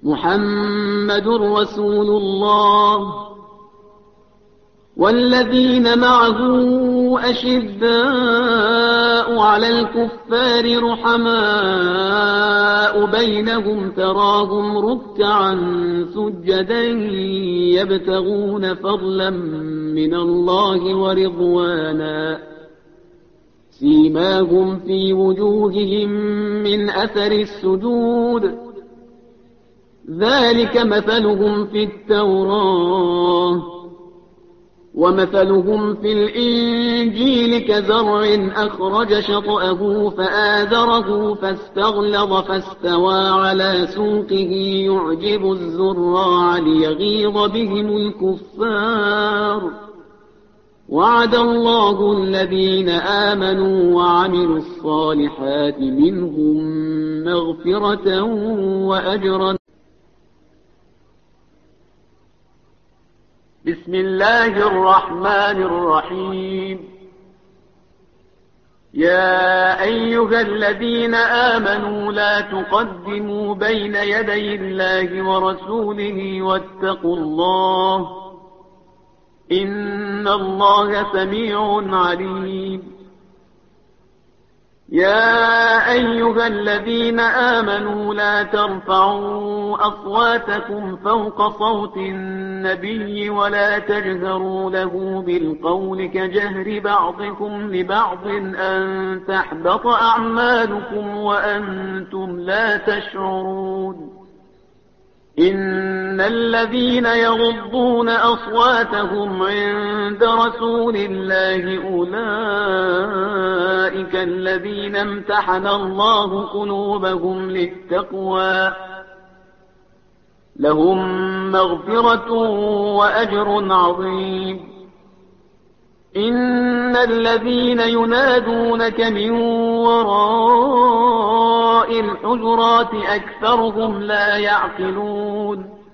محمد رسول الله والذين معه أشداء على الكفار رحماء بينهم تراهم ركعا سجدا يبتغون فضلا من الله ورضوانا سيماهم في وجوههم من أثر السجود ذلك مثلهم في التوراة ومثلهم في الإنجيل كزرع أخرج شطأه فآذره فاستغلظ فاستوى على سوقه يعجب الزراع ليغيظ بهم الكفار وعد الله الذين آمنوا وعملوا الصالحات منهم مغفرة وأجرا. بسم الله الرحمن الرحيم. يا أيها الذين آمنوا لا تقدموا بين يدي الله ورسوله واتقوا الله إن الله سميع عليم. يا أيها الذين آمنوا لا ترفعوا أصواتكم فوق صوت النبي ولا تجهروا له بالقول كجهر بعضكم لبعض أن تحبط أعمالكم وأنتم لا تشعرون. إن الذين يغضون أصواتهم عند رسول الله أولئك الذين امتحن الله قلوبهم للتقوى لهم مغفرة وأجر عظيم. إن الذين ينادونك من وراء الحجرات أكثرهم لا يعقلون.